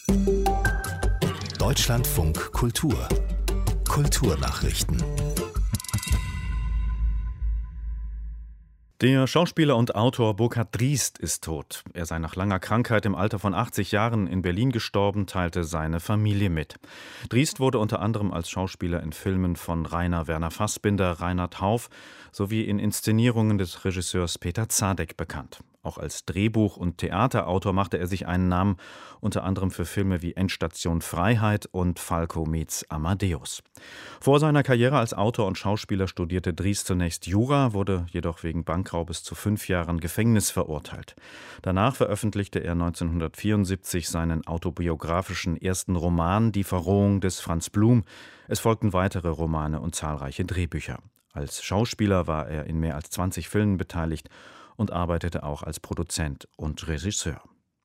Deutschlandfunk Kultur. Kulturnachrichten. Der Schauspieler und Autor Burkhard Driest ist tot. Er sei nach langer Krankheit im Alter von 80 Jahren in Berlin gestorben, teilte seine Familie mit. Driest wurde unter anderem als Schauspieler in Filmen von Rainer Werner Fassbinder, Reinhard Hauff sowie in Inszenierungen des Regisseurs Peter Zadek bekannt. Auch als Drehbuch- und Theaterautor machte er sich einen Namen, unter anderem für Filme wie Endstation Freiheit und Falco meets Amadeus. Vor seiner Karriere als Autor und Schauspieler studierte Driest zunächst Jura, wurde jedoch wegen Bankraubes zu 5 Jahren Gefängnis verurteilt. Danach veröffentlichte er 1974 seinen autobiografischen ersten Roman Die Verrohung des Franz Blum. Es folgten weitere Romane und zahlreiche Drehbücher. Als Schauspieler war er in mehr als 20 Filmen beteiligt und arbeitete auch als Produzent und Regisseur.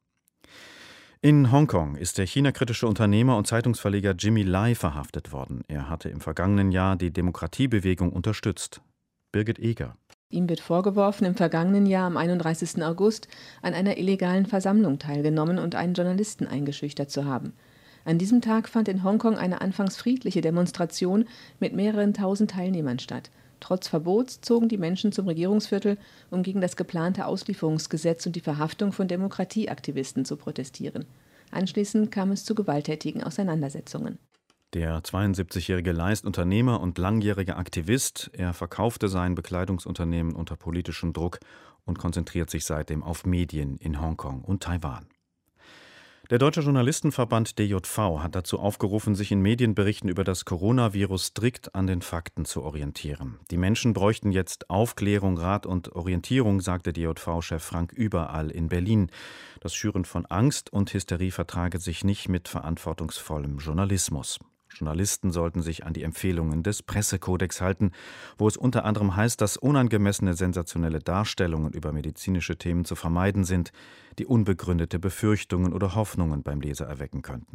In Hongkong ist der China-kritische Unternehmer und Zeitungsverleger Jimmy Lai verhaftet worden. Er hatte im vergangenen Jahr die Demokratiebewegung unterstützt. Birgit Eger. Ihm wird vorgeworfen, im vergangenen Jahr am 31. August an einer illegalen Versammlung teilgenommen und einen Journalisten eingeschüchtert zu haben. An diesem Tag fand in Hongkong eine anfangs friedliche Demonstration mit mehreren tausend Teilnehmern statt. Trotz Verbots zogen die Menschen zum Regierungsviertel, um gegen das geplante Auslieferungsgesetz und die Verhaftung von Demokratieaktivisten zu protestieren. Anschließend kam es zu gewalttätigen Auseinandersetzungen. Der 72-jährige Lai ist Unternehmer und langjähriger Aktivist. Er verkaufte sein Bekleidungsunternehmen unter politischem Druck und konzentriert sich seitdem auf Medien in Hongkong und Taiwan. Der Deutsche Journalistenverband DJV hat dazu aufgerufen, sich in Medienberichten über das Coronavirus strikt an den Fakten zu orientieren. Die Menschen bräuchten jetzt Aufklärung, Rat und Orientierung, sagte DJV-Chef Frank Überall in Berlin. Das Schüren von Angst und Hysterie vertrage sich nicht mit verantwortungsvollem Journalismus. Journalisten sollten sich an die Empfehlungen des Pressekodex halten, wo es unter anderem heißt, dass unangemessene sensationelle Darstellungen über medizinische Themen zu vermeiden sind, die unbegründete Befürchtungen oder Hoffnungen beim Leser erwecken könnten.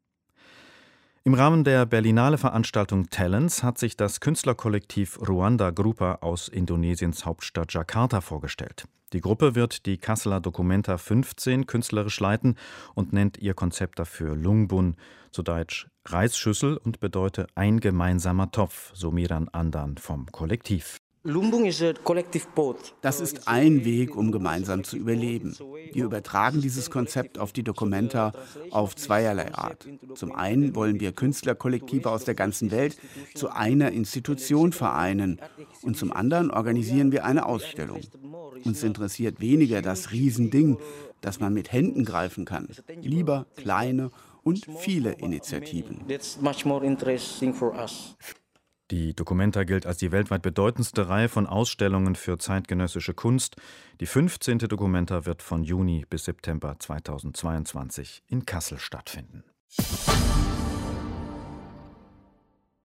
Im Rahmen der Berlinale-Veranstaltung Talents hat sich das Künstlerkollektiv Ruanda Grupa aus Indonesiens Hauptstadt Jakarta vorgestellt. Die Gruppe wird die Kasseler Documenta 15 künstlerisch leiten und nennt ihr Konzept dafür Lungbun, zu Deutsch Reisschüssel, und bedeutet ein gemeinsamer Topf, so Miran Andan vom Kollektiv. Das ist ein Weg, um gemeinsam zu überleben. Wir übertragen dieses Konzept auf die Documenta auf zweierlei Art. Zum einen wollen wir Künstlerkollektive aus der ganzen Welt zu einer Institution vereinen und zum anderen organisieren wir eine Ausstellung. Uns interessiert weniger das Riesending, das man mit Händen greifen kann. Lieber kleine und viele Initiativen. Die Documenta gilt als die weltweit bedeutendste Reihe von Ausstellungen für zeitgenössische Kunst. Die 15. Documenta wird von Juni bis September 2022 in Kassel stattfinden.